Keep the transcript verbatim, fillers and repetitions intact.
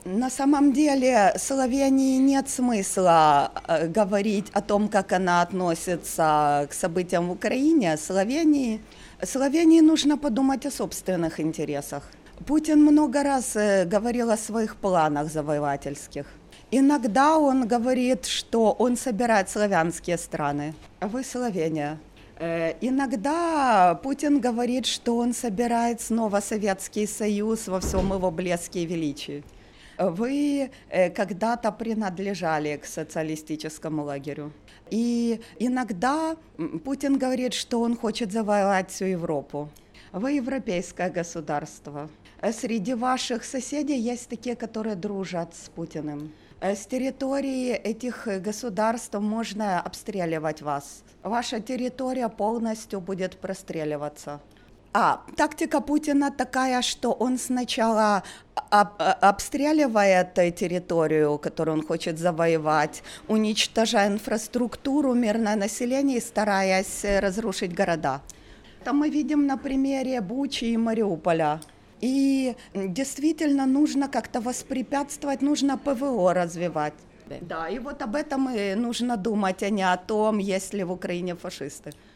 На самом деле Словении нет смысла э, говорить о том, как она относится к событиям в Украине. Словении, Словении нужно подумать о собственных интересах. Путин много раз э, говорил о своих планах завоевательских. Иногда он говорит, что он собирает славянские страны. Вы Словения. Э, Иногда Путин говорит, что он собирает снова Советский Союз во всем его блеске и величии. Вы э, когда-то принадлежали к социалистическому лагерю. И иногда Путин говорит, что он хочет завоевать всю Европу. Вы европейское государство. Среди ваших соседей есть такие, которые дружат с Путиным. С территории этих государств можно обстреливать вас. Ваша территория полностью будет простреливаться. А тактика Путина такая, что он сначала об, обстреливает территорию, которую он хочет завоевать, уничтожая инфраструктуру, мирное население и стараясь разрушить города. Это мы видим на примере Бучи и Мариуполя. И действительно нужно как-то воспрепятствовать, нужно ПВО развивать. Да, и вот об этом и нужно думать, а не о том, есть ли в Украине фашисты.